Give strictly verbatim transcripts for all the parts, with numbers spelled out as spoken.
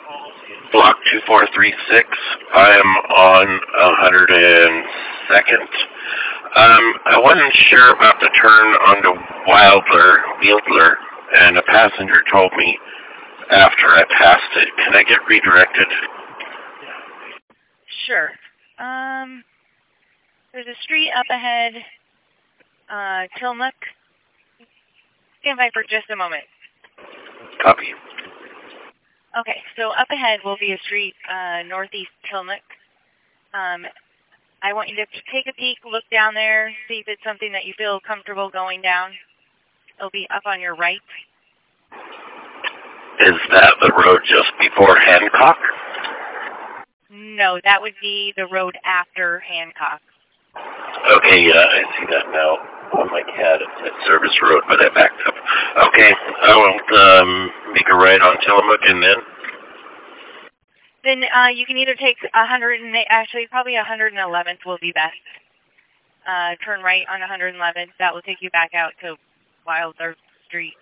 Block two four three six. I am on one hundred second. Um, I wasn't sure about the turn onto Wildler, Wildler, and a passenger told me after I passed it. Can I get redirected? Sure. Um, there's a street up ahead, uh, Tillamook. Stand by for just a moment. Copy. Okay, so up ahead will be a street uh, northeast Tillamook. Um, I want you to take a peek, look down there, see if it's something that you feel comfortable going down. It'll be up on your right. Is that the road just before Hancock? No, that would be the road after Hancock. Okay, yeah, I see that now on my C A D. It's at Service Road, but I backed up. Okay, I will um, make a right on Tillamook and then? Then uh, you can either take one hundred and actually probably one hundred eleventh will be best. Uh, turn right on one hundred eleventh. That will take you back out to Wilder Street.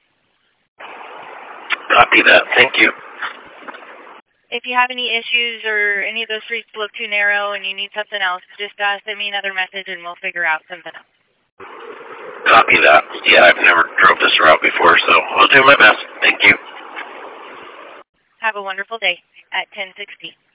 Copy that. Thank you. If you have any issues or any of those streets look too narrow and you need something else, just uh, send me another message and we'll figure out something else. Copy that. Yeah, I've never drove this route before, so I'll do my best. Thank you. Have a wonderful day at ten sixty.